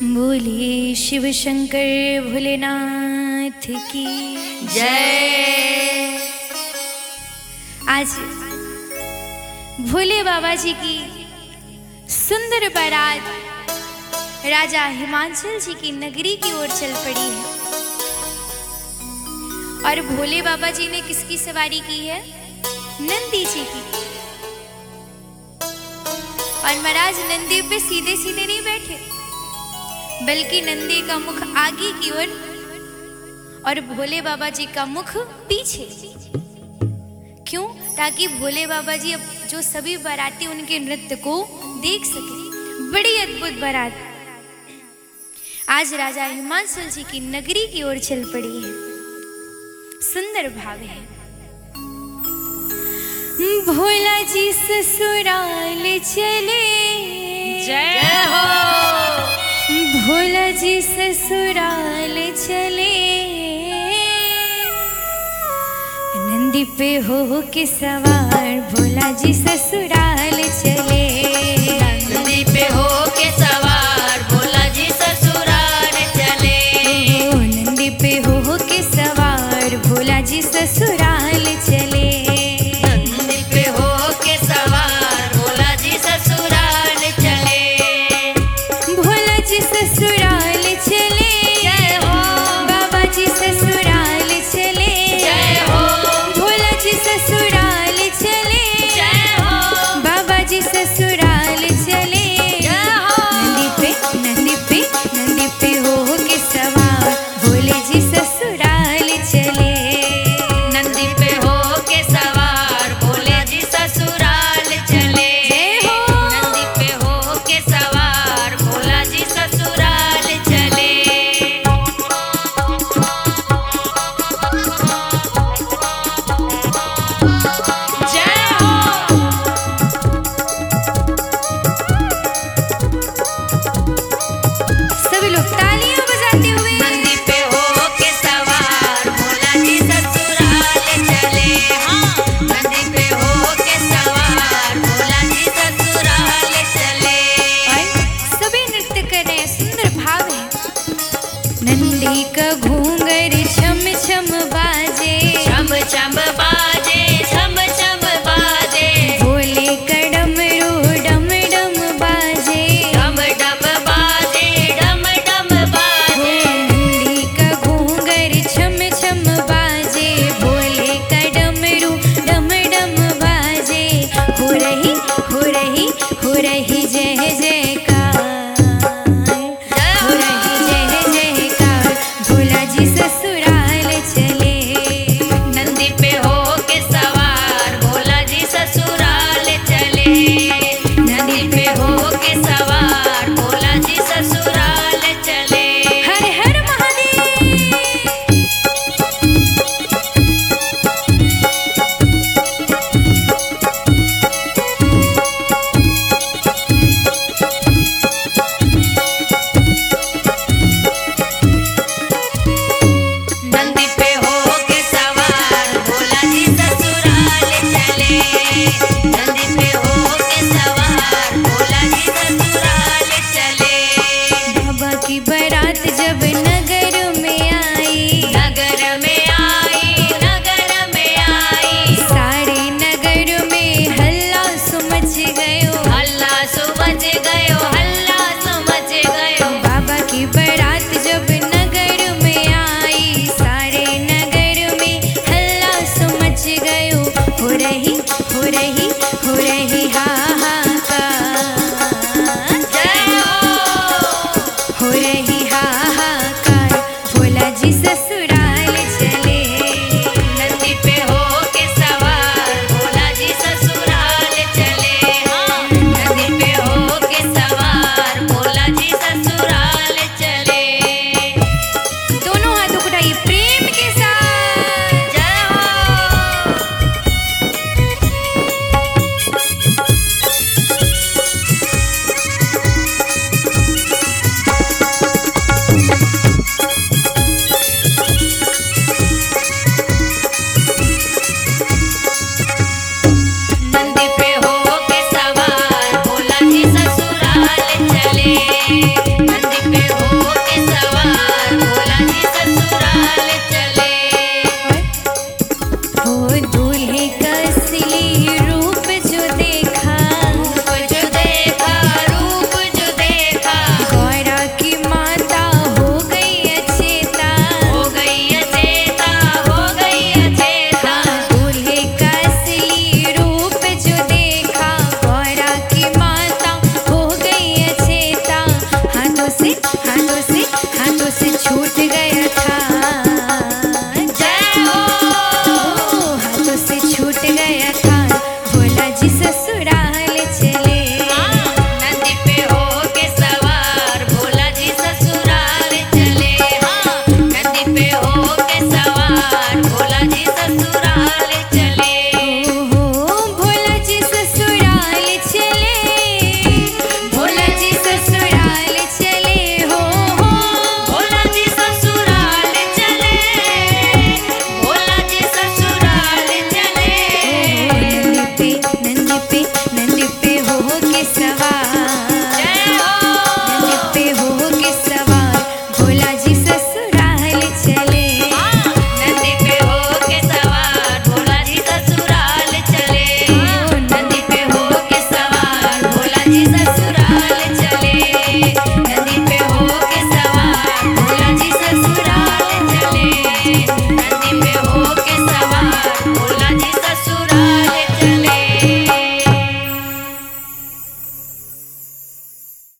बोलिए शिव शंकर भोलेनाथ की जय। आज भोले बाबा जी की सुंदर बारात राजा हिमांचल जी की नगरी की ओर चल पड़ी है। और भोले बाबा जी ने किसकी सवारी की है? नंदी जी की। और महाराज नंदी पे सीधे सीधे नहीं बैठे, बल्कि नंदी का मुख आगे की ओर और भोले बाबा जी का मुख पीछे। क्यों? ताकि भोले बाबा जी अब जो सभी बाराती उनके नृत्य को देख सके। बड़ी अद्भुत बारात आज राजा हिमांचल जी की नगरी की ओर चल पड़ी है। सुंदर भाव है। भोला जी ससुराल चले, जय हो। भोला जी ससुराल चले, नंदी पे हो के सवार भोला जी ससुराल चले। नंदी पे हो के सवार भोला जी ससुराल चले। ओ नंदी पे हो के सवार भोला जी ससुराल चले। नंदी पे हो के सवार भोला जी ससुराल चले। भोला जी ससुराल चले, जय हो। बाबा जी ससुराल चले, जय हो। भोला जी ससुराल चले, जय हो। बाबा जी ससुराल चले। जय हो। नंदी पे हो के सवार भोले जी ससुराल चले। नंदी पे हो के सवार भोले जी ससुराल चले। जय हो। नंदी पे हो के सवार भोला जी ससुराल चले। जय हो। सभी लोग तालियां बजाते हुए नंदी पे हो के सवार भोला जी ससुराल चले। हाँ। नंदी पे हो के सवार भोला जी ससुराल चले। और सभी नृत्य कर रहे हैं। सुंदर भाव है। नंदी का घूंगर छम छम बाजे, छम छम बाजे, छम छम बाजे। भोले का डमरू डम डम बाजे। डम डम बाजे, डम डम बाजे। नंदी का घूंगर छम छम बाजे, भोले का डमरू डम डम बाजे। हो रही जय जयकार, हो रही जय जयकार भोला जी ससुराल चले। नंदी पे हो के सवार भोला जी ससुराल चले। नंदी पे हो के सवार भोला जी ससुराल चले। हर हर महादेव। नंदी पे हो के सवार भोला जी ससुराल चले। नंदी पे हो के सवार भोला जी ससुराल चले। बाबा की बारात जब नगर में आई, नगर में आई, नगर में आई। सारे नगर में हल्ला सुमच गयो। हल्ला सुमच गयो, हल्ला सुमच गयो। बाबा की बारात जब नगर में आई, सारे नगर में हल्ला सुमच गयो। हो रही